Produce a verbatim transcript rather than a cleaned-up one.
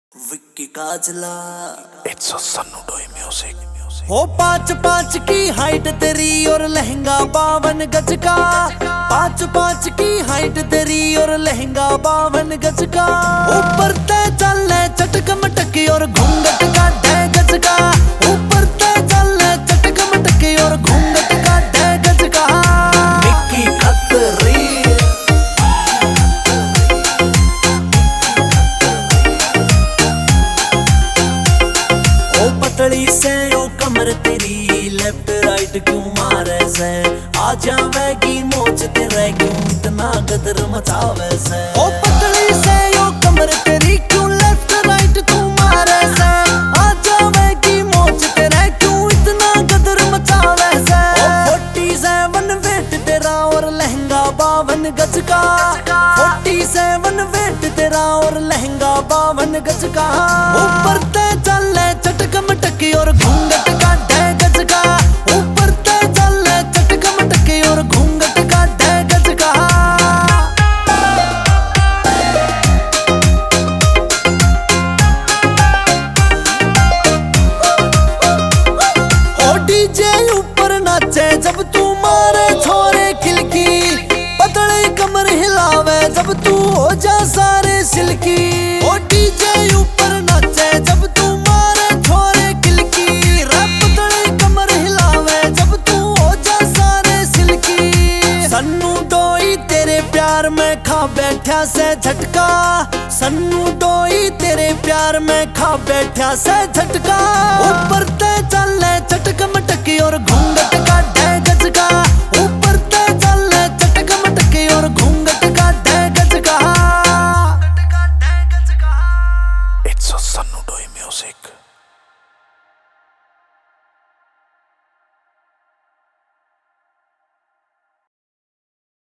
Vicky Kajla it's a सन्नू डोई music. हो पाँच पाँच की हाइट तेरी और लहंगा बावन गज का। पाँच पाँच की हाइट तेरी और लहंगा बावन गज का। ऊपर ते चले चटक मटक और घूंघट का ढह गज का। ऊपर ते चले चटक मटक और घूंघट का ढह गज का। विक्की खतरी पतली से ओ कमर तेरी लेफ्ट राइट क्यों मारे से। आ जावेगी मोच तेरे क्यों इतना गदर मचावे से। ओ पतली से ओ कमर तेरी क्यों लेफ्ट राइट तू मारे से। आ जावेगी मोच तेरे क्यों इतना गदर मचावे से। ओ फोर्टी सेवन वेट तेरा और लहंगा बावन गज का। फोर्टी सेवन वेट तेरा और लहंगा बावन गज का। ऊपर ते चले चटक मटक और घूंघट का ढह गज का। ऊपर ते चले चटक मटक और घूंघट का ढह गज का। ओ डीजे ऊपर नाचे जब तू मारे छोरे खिलकी। पतले कमर हिलावे जब तू हो जा सारे सिल्की। ओ डीजे ऊपर नाचे जब तू मारे छोरे खिलकी। रे पतले कमर हिलावे जब तू हो जा सारे सिल्की। सन्नू डोई तेरे प्यार में खा बैठा से झटका। सन्नू डोई तेरे प्यार में खा बैठा से झटका। ऊपर ते चले चटक मटक और घूंघट का ढह गज का। ऊपर ते चले चटक मटक और घूंघट का ढह गज का। इट्स अ सन्नू डोई म्यूजिक।